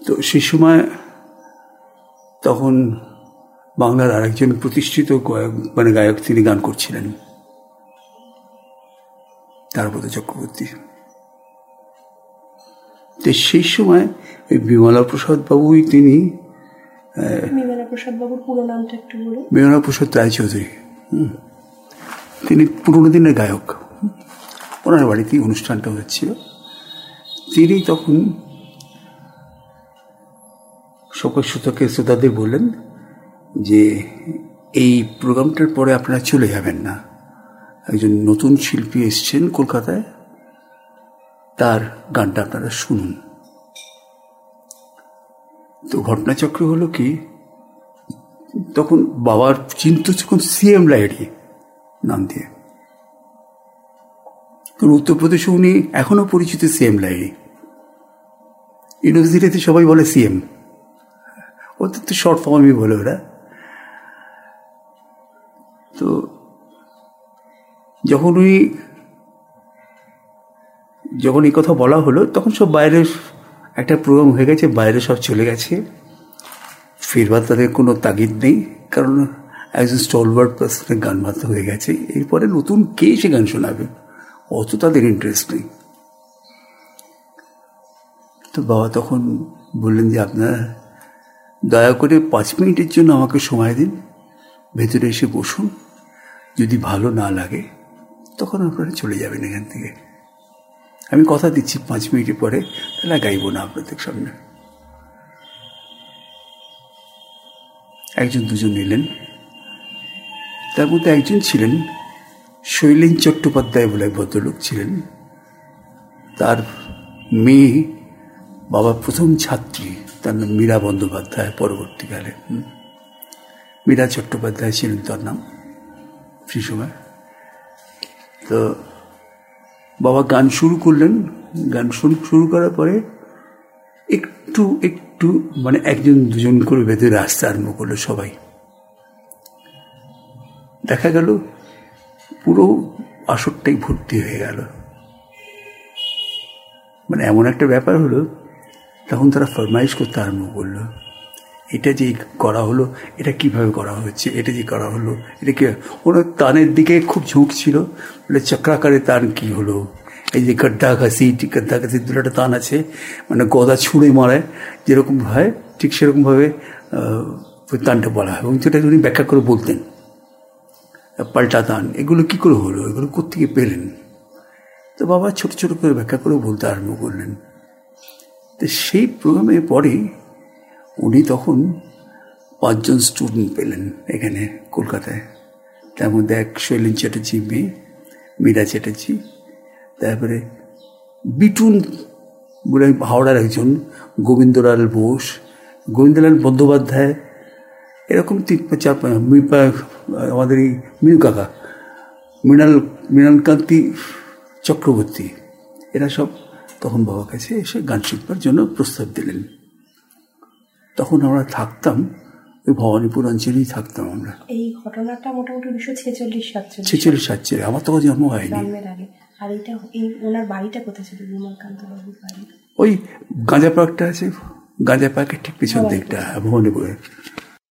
তো সেই সময় তখন বাংলার আরেকজন প্রতিষ্ঠিত গায়ক তিনি গান করছিলেন, তারপদ চক্রবর্তী। তো সেই সময় ওই বিমলা প্রসাদ বাবুই, তিনি বিমলা প্রসাদ বাবুর পুরো নামটা একটু বলুন। বিমলা প্রসাদ রায়চৌধুরী, তিনি পুরোনো দিনের গায়ক। ওনার বাড়িতেই অনুষ্ঠানটা হচ্ছিল। তিনি তখন সকল শ্রোতাদের বললেন যে এই প্রোগ্রামটার পরে আপনারা চলে যাবেন না, একজন নতুন শিল্পী এসছেন কলকাতায়, তার গানটা আপনারা শুনুন। তো ঘটনাচক্র হলো কি, তখন বাবার চিন্তা যখন সিএম লাইরি নাম দিয়ে, উত্তরপ্রদেশে উনি এখনো পরিচিত সিএম লাইরি। ইউনিভার্সিটিতে সবাই বলে সিএম, ওদের তো শর্ট ফর্মই বলে ওরা। তো যখন এই কথা বলা হলো, তখন সব বাইরে একটা প্রোগ্রাম হয়ে গেছে, বাইরে সব চলে গেছে, ফিরবার তাদের কোনো তাগিদ নেই, কারণ একজন স্টলওয়ার্ড পার্সনের গান মাত্র হয়ে গেছে। এরপরে নতুন কে সে গান শোনাবে, অত তাদের ইন্টারেস্ট নেই। তো বাবা তখন বললেন যে আপনারা দয়া করে 5 মিনিটের জন্য আমাকে সময় দিন, ভেতরে এসে বসুন, যদি ভালো না লাগে তখন আপনারা চলে যাবেন এখান থেকে। আমি কথা দিচ্ছি 5 মিনিটের পরে তাহলে গাইব না আপনাদের সামনে। একজন দুজন এলেন, তার মধ্যে একজন ছিলেন শৈলেন চট্টোপাধ্যায় বলে এক ভদ্রলোক ছিলেন। তার মেয়ে বাবার প্রথম ছাত্রী, তার নাম মীরা বন্দ্যোপাধ্যায়। পরবর্তীকালে মীরা চট্টোপাধ্যায় ছিলেন তার নাম সেই সময়। তো বাবা গান শুরু করলেন। গান শুরু করার পরে একটু মানে একজন দুজন করে ভেতরে আসতে আরম্ভ করলো সবাই। দেখা গেল পুরো আসরটাই ভর্তি হয়ে গেল। মানে এমন একটা ব্যাপার হলো, তখন তারা ফরমাইশ করতে আরম্ভ করলো, এটা যে করা হলো এটা কিভাবে করা হচ্ছে, এটা যে করা হলো এটা কি। ওনার তানের দিকে খুব ঝোঁক ছিল, বলে চক্রাকারে তান কি হলো, এই যে গড্ডা ঘাসি দুটো একটা তান আছে, মানে গদা ছুঁড়ে মারায় যেরকম হয় ঠিক সেরকমভাবে ওই তানটা বলা হয়, এবং সেটা উনি ব্যাখ্যা করে বলতেন। পাল্টা তান, এগুলো কি করে হলো, এগুলো কোত্থেকে পেলেন। তো বাবা ছোট ছোট করে ব্যাখ্যা করে বলতে আরম্ভ করলেন। তো সেই প্রোগ্রামের পরে উনি তখন 5 জন স্টুডেন্ট পেলেন এখানে কলকাতায়। তার মধ্যে এক শৈলেন চ্যাটার্জি মেয়ে, মীরা চ্যাটার্জি, তারপরে বিটুন বলে হাওড়ার একজন, গোবিন্দলাল বোস, গোবিন্দলাল বন্দ্যোপাধ্যায়, এরকম 3-4 আমাদের এই মিনু কাকা, মৃণালকান্তি চক্রবর্তী, এরা সব তখন বাবার কাছে এসে গান শিখবার জন্য প্রস্তাব দিলেন। তখন আমরা থাকতাম ওই ভবানীপুর অঞ্চলেই থাকতাম আমরা। এই ঘটনাটা মোটামুটি 1946-47, আমার তখন জন্ম হয়নি। আর এটা ওনার বাড়িটা কোথায় ছিল বিমলকান্ত বাবুর বাড়ি? ওই গাঁজা পার্কটা আছে, গাঁজা পার্কের ঠিক পিছন দিকটা ভবানীপুরে।